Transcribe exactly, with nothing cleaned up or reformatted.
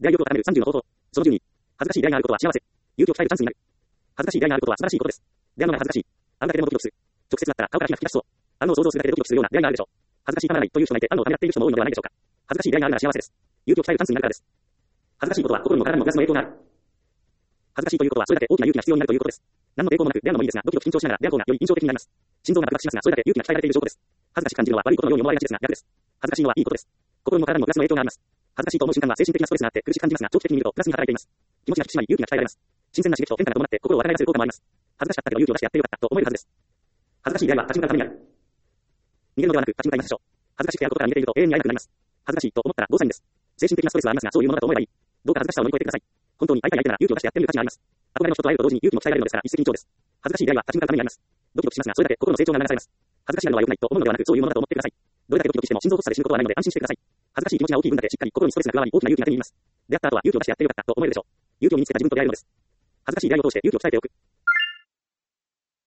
出会いを高めるさんじゅうの方法。そのじゅうに、恥ずかしい出会いがあることは幸せ。勇気を鍛えるチャンスになる。恥ずかしい出会いがあることは素晴らしいことです。出会うのが恥ずかしい。あんだけでもドキドキする。直接だったら顔から火が吹き出しそう。あのを想像するだけでドキドキするような出会いがあるでしょう。恥ずかしいたまらないという人がいて、あのをためらっている人も多いのではないでしょうか。恥ずかしい出会いがあるなら幸せです。勇気を鍛えるチャンスになるからです。恥ずかしいことは心にも体にもプラスの影響がある。恥ずかしいということはそれだけ大きな勇気が必要になるということです。何の抵抗もなく出会うのもいいですが、ドキドキ緊張しながら出会う方がより印象的になります。心臓がバクバクしますが、それだけ勇気が鍛えられている証拠です。恥ずかしく感じるのは悪いことのように思われがちですが、逆です。恥ずかしいのはいいことです。心にも体にもプラスの影響があります。恥ずかしいと思う瞬間は精神的なストレスがあって苦しく感じますが、長期的に見るとプラスに働いています。気持ちが引き締まり勇気が鍛えられます。新鮮な刺激と変化が伴って心を若返らせる効果もあります。恥ずかしかったけど勇気を出してやってよかったと思えるはずです。恥ずかしい出会いは立ち向かうためにある。逃げるのではなく立ち向かいましょう。恥ずかしくてやることから逃げていると永遠に会えなくなります。恥ずかしいと思ったらゴーサインです。精神的なストレスはありますが、そういうものだと思えばいい。どうか恥ずかしさを乗り越えてください。本当に会いたい相手なら勇気を出してやってみる価値があります。憧れの人と会えると同時に勇気も鍛えられるのですから一石二鳥です。恥ずかしい出会いは立ち向かうためにあります。ドキドキしますが、それだけ心の成長が促されます。恥ずかしいのは良くないと思うのではなく、そういうものだと思ってください。どれだけドキドキしても心臓発作で死ぬことはないので安心してください。恥ずかしい気持ちが大きい分だけしっかり心にストレスが加わり大きな勇気が手に入ります。出会った後は勇気を出してやってよかったと思えるでしょう。勇気を身につけた自分と出会えるのです。恥ずかしい出会いを通して勇気を鍛えておく。